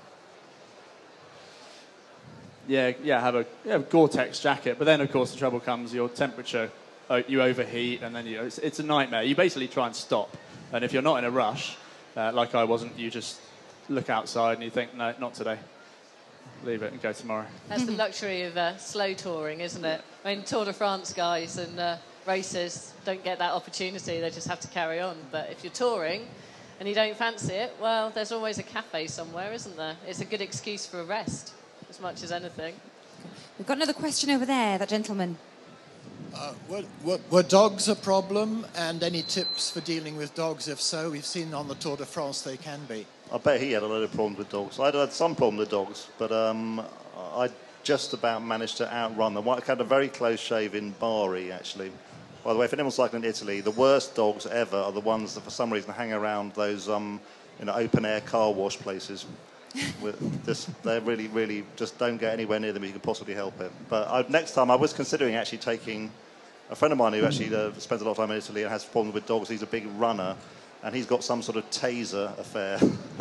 Yeah, yeah. Have a yeah, Gore-Tex jacket, but then of course the trouble comes. Your temperature. Oh, you overheat, and then you, it's, it's a nightmare. You basically try and stop, and if you're not in a rush, uh, like I wasn't, you just look outside and you think, no, not today. Leave it and go tomorrow. That's the luxury of uh, slow touring, isn't it? I mean, Tour de France guys and uh, racers don't get that opportunity. They just have to carry on. But if you're touring and you don't fancy it, well, there's always a cafe somewhere, isn't there? It's a good excuse for a rest, as much as anything. We've got another question over there, that gentleman. Uh, were, were, were dogs a problem, and any tips for dealing with dogs? If so, we've seen on the Tour de France they can be. I bet he had a lot of problems with dogs. I had some problem with dogs, but um, I just about managed to outrun them. I had a very close shave in Bari, actually. By the way, if anyone's cycling in Italy, the worst dogs ever are the ones that for some reason hang around those um, you know, open-air car wash places. With this, they really, really just don't get anywhere near them if you can possibly help it. But I, next time, I was considering actually taking a friend of mine who actually uh, spends a lot of time in Italy and has problems with dogs. He's a big runner, and he's got some sort of taser affair,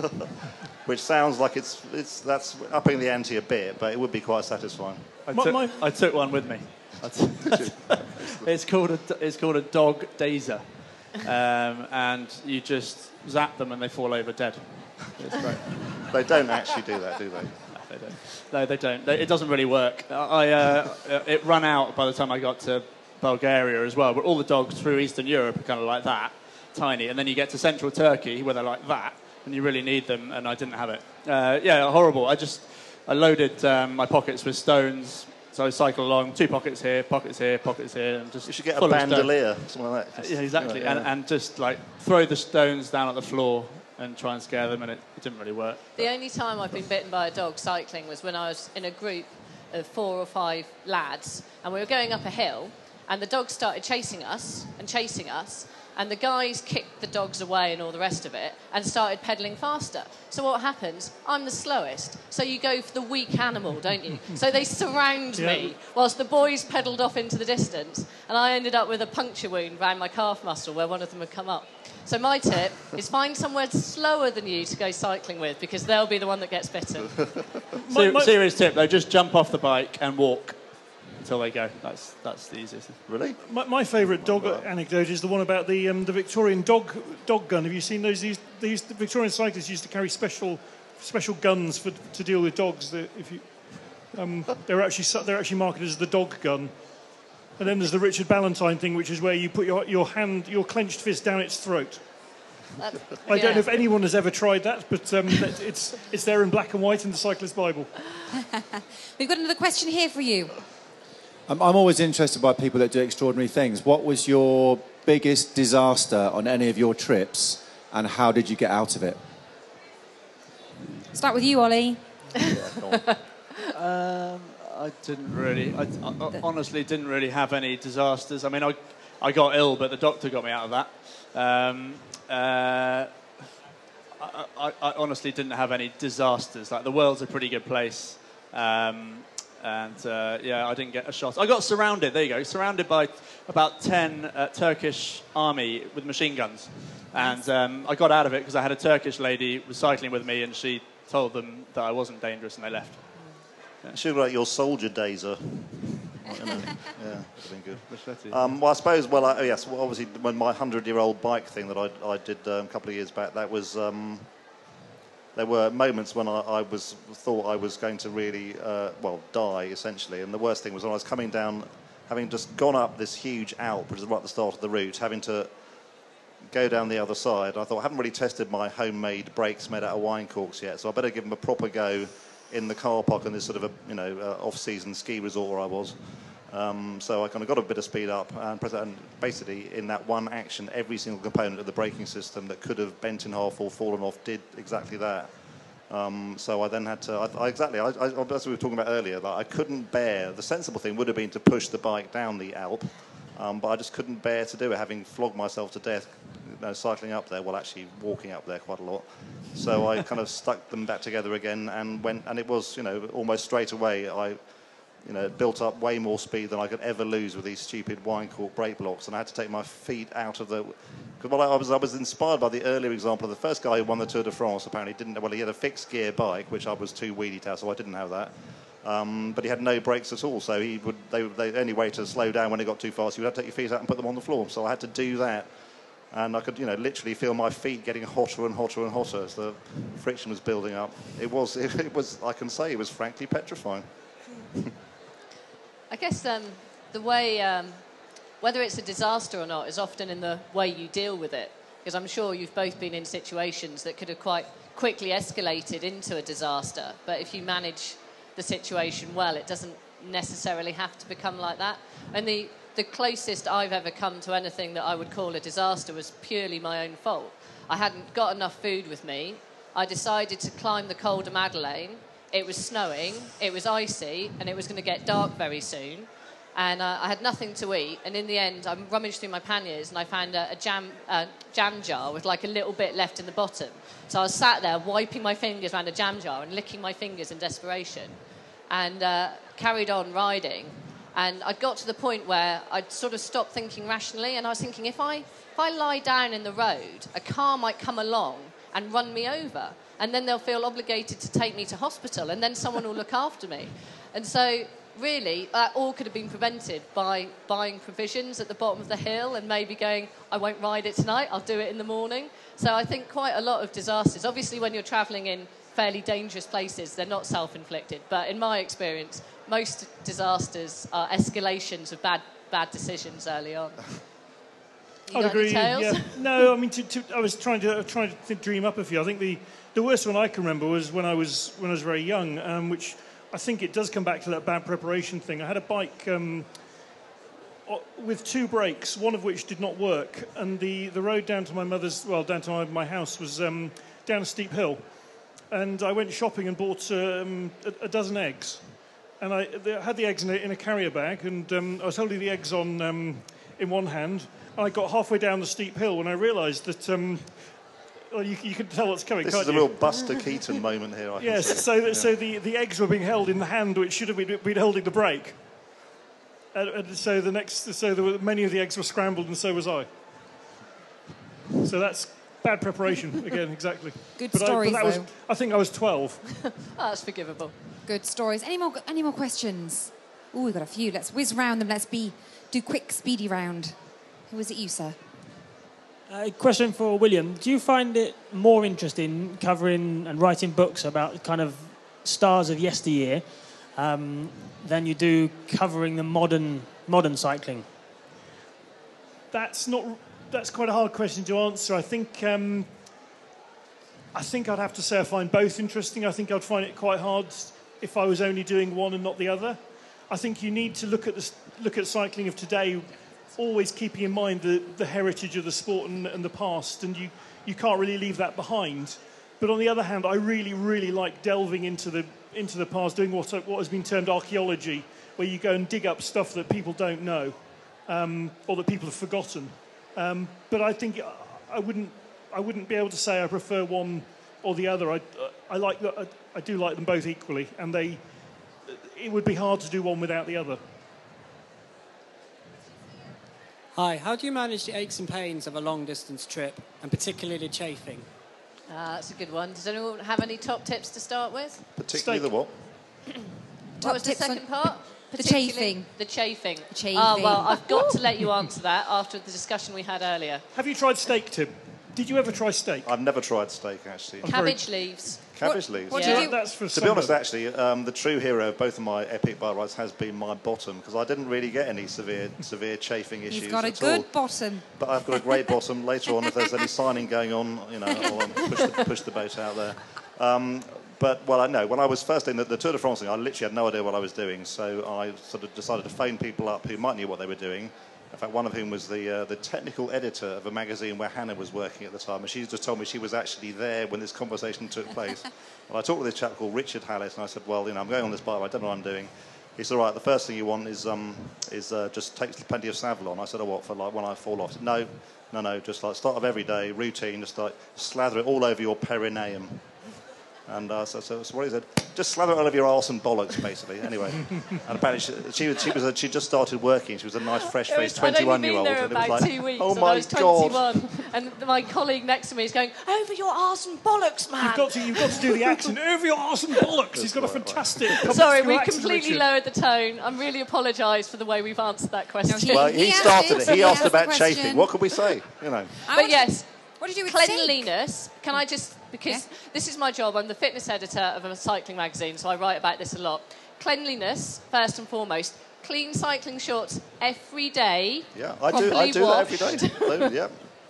which sounds like it's it's that's upping the ante a bit, but it would be quite satisfying. I, My- took, my- I took one with me. I t- it's called a it's called a dog dazer, um, and you just zap them and they fall over dead. It's great. They don't actually do that, do they? No, they don't. No, they don't. They, it doesn't really work. I uh, it ran out by the time I got to Bulgaria as well. But all the dogs through Eastern Europe are kind of like that, tiny, and then you get to central Turkey where they're like that, and you really need them. And I didn't have it. Uh, yeah, horrible. I just I loaded um, my pockets with stones. So I cycle along, two pockets here, pockets here, pockets here, and just You should get a full of stones. bandolier, something like that. Just, Yeah, exactly. you know, yeah. And, and just like throw the stones down at the floor and try and scare them, and it, it didn't really work. The only time I've been bitten by a dog cycling was when I was in a group of four or five lads, and we were going up a hill, and the dogs started chasing us and chasing us, and the guys kicked the dogs away and all the rest of it and started pedalling faster. So what happens? I'm the slowest. So you go for the weak animal, don't you? So they surround Yeah. me whilst the boys pedalled off into the distance, and I ended up with a puncture wound around my calf muscle where one of them had come up. So my tip is find somewhere slower than you to go cycling with, because they'll be the one that gets bitten. My- Ser- my- serious tip though, just jump off the bike and walk until they go. That's that's the easiest. Really? My, my favourite dog anecdote is the one about the um, the Victorian dog dog gun. Have you seen those? These, they used, the Victorian cyclists used to carry special special guns for to deal with dogs. That if you, um, they're actually su- they're actually marketed as the dog gun. And then there's the Richard Ballantyne thing, which is where you put your your hand, your clenched fist down its throat. That- I yeah. don't know if anyone has ever tried that, but um, that- it's it's there in black and white in the Cyclist Bible. We've got another question here for you. I'm, I'm always interested by people that do extraordinary things. What was your biggest disaster on any of your trips, and how did you get out of it? Start with you, Ollie. Um, I didn't really, I, I honestly didn't really have any disasters. I mean, I, I got ill, but the doctor got me out of that. Um, uh, I, I, I honestly didn't have any disasters. Like, the world's a pretty good place. Um, and, uh, yeah, I didn't get a shot. I got surrounded, there you go, surrounded by about ten uh, Turkish army with machine guns. And um, I got out of it because I had a Turkish lady was cycling with me, and she told them that I wasn't dangerous, and they left. Yeah. Should like your soldier days are. You know, yeah, would have been good. Um, well, I suppose. Well, I, yes. Well, obviously, when my hundred-year-old bike thing that I, I did um, a couple of years back, that was. Um, there were moments when I, I was thought I was going to really, uh, well, die essentially. And the worst thing was when I was coming down, having just gone up this huge Alp, which is right at the start of the route, having to go down the other side. I thought I haven't really tested my homemade brakes made out of wine corks yet, so I better give them a proper go in the car park in this sort of a, you know, uh, off-season ski resort where I was. Um, so I kind of got a bit of speed up, and, and basically in that one action, every single component of the braking system that could have bent in half or fallen off did exactly that. Um, so I then had to, I, I exactly, I, I, as we were talking about earlier, that I couldn't bear, the sensible thing would have been to push the bike down the Alp, um, but I just couldn't bear to do it, having flogged myself to death, you know, cycling up there, well actually walking up there quite a lot. So I kind of stuck them back together again and went, and it was, you know, almost straight away, I, you know, built up way more speed than I could ever lose with these stupid wine cork brake blocks, and I had to take my feet out of the... Because well, I was I was inspired by the earlier example of the first guy who won the Tour de France. Apparently, didn't well he had a fixed gear bike, which I was too wheelie to, so I didn't have that. Um, but he had no brakes at all, so he would they, they the only way to slow down when it got too fast, you would have to take your feet out and put them on the floor. So I had to do that, and I could you know literally feel my feet getting hotter and hotter and hotter as the friction was building up. It was it, it was I can say it was frankly petrifying. I guess um, the way, um, whether it's a disaster or not, is often in the way you deal with it. Because I'm sure you've both been in situations that could have quite quickly escalated into a disaster. But if you manage the situation well, it doesn't necessarily have to become like that. And the, the closest I've ever come to anything that I would call a disaster was purely my own fault. I hadn't got enough food with me. I decided to climb the Col de Madeleine. It was snowing, it was icy, and it was going to get dark very soon. And uh, I had nothing to eat. And in the end, I rummaged through my panniers, and I found a, a jam, uh, jam jar with like a little bit left in the bottom. So I was sat there wiping my fingers around a jam jar and licking my fingers in desperation, and uh, carried on riding. And I'd got to the point where I'd sort of stopped thinking rationally, and I was thinking, if I, if I lie down in the road, a car might come along and run me over. And then they'll feel obligated to take me to hospital, and then someone will look after me. And so, really, that all could have been prevented by buying provisions at the bottom of the hill and maybe going, I won't ride it tonight, I'll do it in the morning. So I think quite a lot of disasters, obviously when you're travelling in fairly dangerous places, they're not self-inflicted. But in my experience, most disasters are escalations of bad, bad decisions early on. You I'd got agree. any tales? Yeah. No, I mean, to, to, I was trying to trying to think, dream up a few. I think the, the worst one I can remember was when I was when I was very young, um, which I think it does come back to that bad preparation thing. I had a bike um, with two brakes, one of which did not work, and the, the road down to my mother's, well, down to my, my house was um, down a steep hill, and I went shopping and bought um, a, a dozen eggs, and I, I had the eggs in a, in a carrier bag, and um, I was holding the eggs on um, in one hand. I got halfway down the steep hill when I realised that, um, well, you, you can tell what's coming, this can't is a you? real Buster Keaton moment here, I can Yes, see. so, yeah. so the, the eggs were being held in the hand which should have been, been holding the brake. And, and so the next, so there were, many of the eggs were scrambled, and so was I. So that's bad preparation, again, exactly. Good but stories, I, but that was, though. I think I was twelve. Oh, that's forgivable. Good stories. Any more? Any more questions? Oh, we've got a few. Let's whiz round them. Let's be do quick, speedy round. Who was it, you, sir? A question for William. Do you find it more interesting covering and writing books about kind of stars of yesteryear um, than you do covering the modern modern cycling? That's not. That's quite a hard question to answer. I think. Um, I think I'd have to say I find both interesting. I think I'd find it quite hard if I was only doing one and not the other. I think you need to look at the look at cycling of today, always keeping in mind the, the heritage of the sport and, and the past, and you, you can't really leave that behind. but on the other hand, I really, really like delving into the into the past, doing what what has been termed archaeology, where you go and dig up stuff that people don't know, um, or that people have forgotten. Um, but I think I wouldn't I wouldn't be able to say I prefer one or the other. I I like the, I, I do like them both equally, and they it would be hard to do one without the other. Hi, how do you manage the aches and pains of a long-distance trip, and particularly chafing? Uh, that's a good one. Does anyone have any top tips to start with? Particularly the what? What was the tips on- second part? The Particularly chafing. The chafing. The chafing. Oh, well, I've got to let you answer that after the discussion we had earlier. Have you tried steak, Tim? Did you ever try steak? I've never tried steak, actually. Cabbage leaves. Cabbage What- leaves. what do Yeah. you do? That's for To be honest, sunburn. actually, um, the true hero of both of my epic bike rides has been my bottom, because I didn't really get any severe severe chafing issues He's got a at good all. bottom. But I've got a great bottom. Later on, if there's any signing going on, you know, I'll um, push, the, push the boat out there. Um, but, well, I know, when I was first in the, the Tour de France thing, I literally had no idea what I was doing, so I sort of decided to phone people up who might know what they were doing. In fact, one of whom was the uh, the technical editor of a magazine where Hannah was working at the time, and she just told me she was actually there when this conversation took place. And I talked with this chap called Richard Hallis, and I said, well, you know, I'm going on this bike, I don't know what I'm doing. He said, all right, the first thing you want is um, is uh, just take plenty of Savlon. I said, oh, what, for like when I fall off? He said, no, no, no, just like start of every day, routine, just like slather it all over your perineum. And uh, so, so, so what he said, just slather it all over your arse and bollocks, basically. Anyway, and apparently she, she was she was a, she just started working. She was a nice, fresh-faced twenty-one-year-old. I'd only been there And it was about like, two weeks, oh and my I was god! twenty-one, and my colleague next to me is going, over your arse and bollocks, man. You've got to you've got to do the accent. Over your arse and bollocks. He's got a fantastic. Sorry, comes we through accent, completely Richard. lowered the tone. I really apologise for the way we've answered that question. Well, he, He started asked it. He it. asked He asked about the chafing. question. What could we say? You know. I But want- yes, What did you do with steak? cleanliness. Can I just, because this is my job, I'm the fitness editor of a cycling magazine, so I write about this a lot. Cleanliness, first and foremost. Clean cycling shorts every day. Yeah, I do. I properly do that every washed. day. Yeah.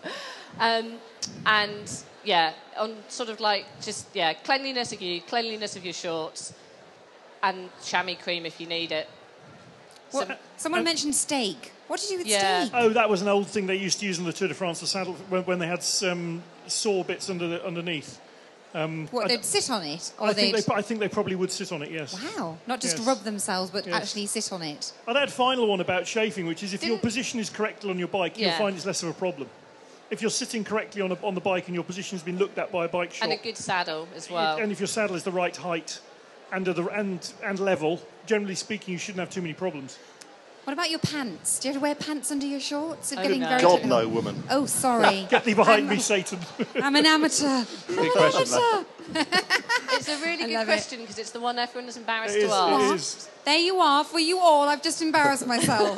Um, and yeah, on sort of like just yeah, cleanliness of you, cleanliness of your shorts, and chamois cream if you need it. What- Some- someone uh, mentioned steak. What did you do with Yeah. steak? Oh, that was an old thing they used to use on the Tour de France, the saddle, when, when they had some saw bits under the, underneath. Um, What, I- they'd sit on it? Or I think, they'd... they, I think they probably would sit on it, yes. Wow. Not just Yes. rub themselves, but Yes. actually sit on it. I'd add a final one about chafing, which is if your Didn't- position is correct on your bike, Yeah. you'll find it's less of a problem. If you're sitting correctly on, a, on the bike and your position's been looked at by a bike shop, And a good saddle as well. and if your saddle is the right height and, the, and, and level, generally speaking, you shouldn't have too many problems. What about your pants? Do you ever wear pants under your shorts? It's Oh, getting no. very God, technical. no, woman. Oh, sorry. Get thee behind I'm, me, Satan. I'm an amateur. I'm Big an question, amateur. It's a really I good love it. question because it's the one everyone is embarrassed It is, to ask. it is. There you are, for you all. I've just embarrassed myself.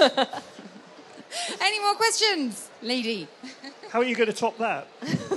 Any more questions, lady? How are you going to top that?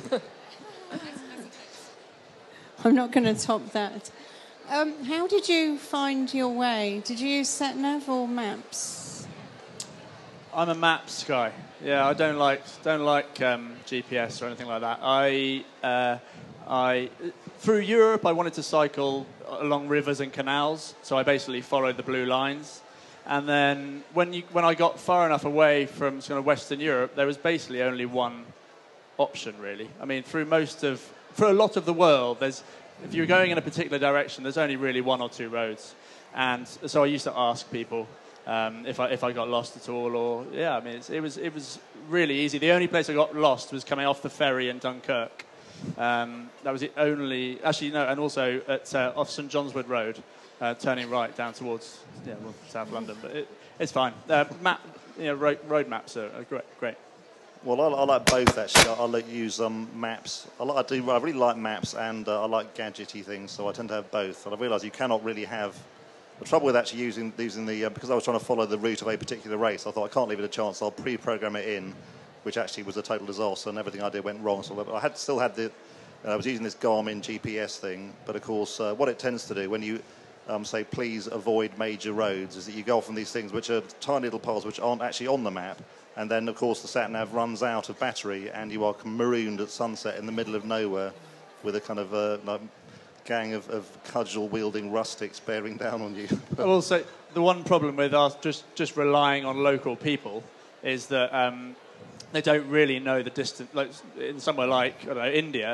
I'm not going to top that. Um, how did you find your way? Did you use SatNav or maps? I'm a maps guy. Yeah, I don't like don't like um, G P S or anything like that. I uh, I through Europe I wanted to cycle along rivers and canals, so I basically followed the blue lines. And then when you when I got far enough away from sort of Western Europe, there was basically only one option really. I mean, through most of for a lot of the world, there's if you're going in a particular direction, there's only really one or two roads. And so I used to ask people. Um, if I if I got lost at all, or yeah, I mean it's, it was it was really easy. The only place I got lost was coming off the ferry in Dunkirk. Um, that was the only, actually no, and also at uh, off St John's Wood Road, uh, turning right down towards yeah, well, South London. But it, it's fine. Uh, map, you know, road, road maps are, are great. Great. Well, I, I like both actually. I, I like use um, maps. I, like, I do. I really like maps, and uh, I like gadgety things. So I tend to have both. And I realise you cannot really have. The trouble with actually using using the uh, because I was trying to follow the route of a particular race, I thought I can't leave it a chance. I'll pre-program it in, which actually was a total disaster, and everything I did went wrong. So I had still had the. Uh, I was using this Garmin G P S thing, but of course, uh, what it tends to do when you um, say please avoid major roads is that you go off on these things which are tiny little paths which aren't actually on the map, and then of course the sat nav runs out of battery, and you are marooned at sunset in the middle of nowhere, with a kind of uh, like, gang of, of cudgel-wielding rustics bearing down on you. Also, the one problem with us just, just relying on local people is that um, they don't really know the distance. Like in somewhere like I don't know, India,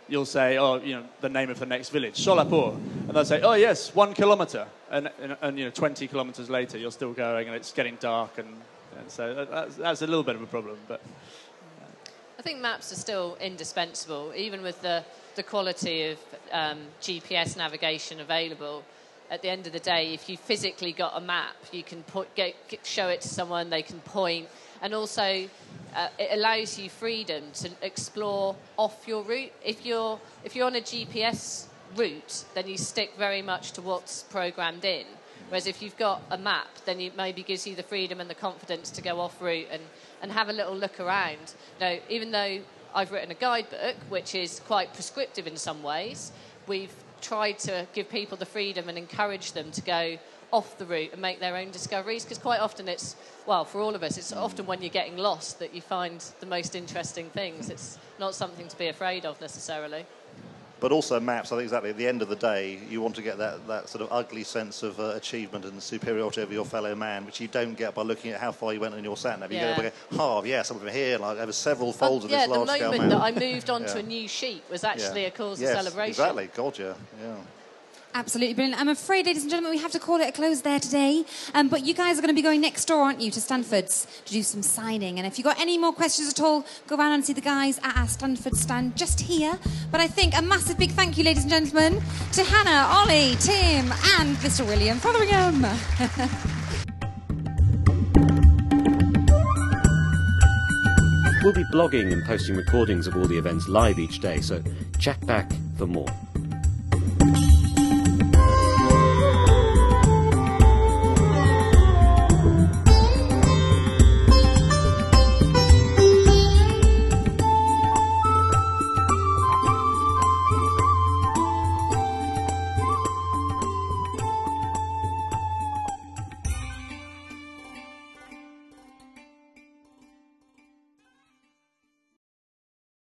you'll say, oh, you know, the name of the next village, Solapur, and they'll say, oh yes, one kilometre, and, and, and you know, twenty kilometres later, you're still going, and it's getting dark, and, and so that, that's, that's a little bit of a problem. But I think maps are still indispensable, even with the the quality of um, G P S navigation available. At the end of the day, if you physically got a map, you can put, get, get, show it to someone, they can point, and also uh, it allows you freedom to explore off your route. If you're if you're on a G P S route, then you stick very much to what's programmed in. Whereas if you've got a map, then it maybe gives you the freedom and the confidence to go off route and, and have a little look around. Now, even though I've written a guidebook, which is quite prescriptive in some ways, we've tried to give people the freedom and encourage them to go off the route and make their own discoveries, because quite often it's, well, for all of us, it's often when you're getting lost that you find the most interesting things. It's not something to be afraid of necessarily. But also maps, I think exactly at the end of the day, you want to get that, that sort of ugly sense of uh, achievement and superiority over your fellow man, which you don't get by looking at how far you went on your sat nav. You Yeah. go, oh, yes, I'm from here, like, over several folds of yeah, this large-scale the map. moment that I moved on to Yeah. a new sheet was actually Yeah. a cause yes, of celebration. Exactly, God, yeah. yeah. Absolutely brilliant. I'm afraid, ladies and gentlemen, we have to call it a close there today. Um, but you guys are going to be going next door, aren't you, to Stanford's to do some signing. And if you've got any more questions at all, go around and see the guys at our Stanford stand just here. But I think a massive big thank you, ladies and gentlemen, to Hannah, Ollie, Tim, and Mister William Fotheringham. We'll be blogging and posting recordings of all the events live each day, so check back for more.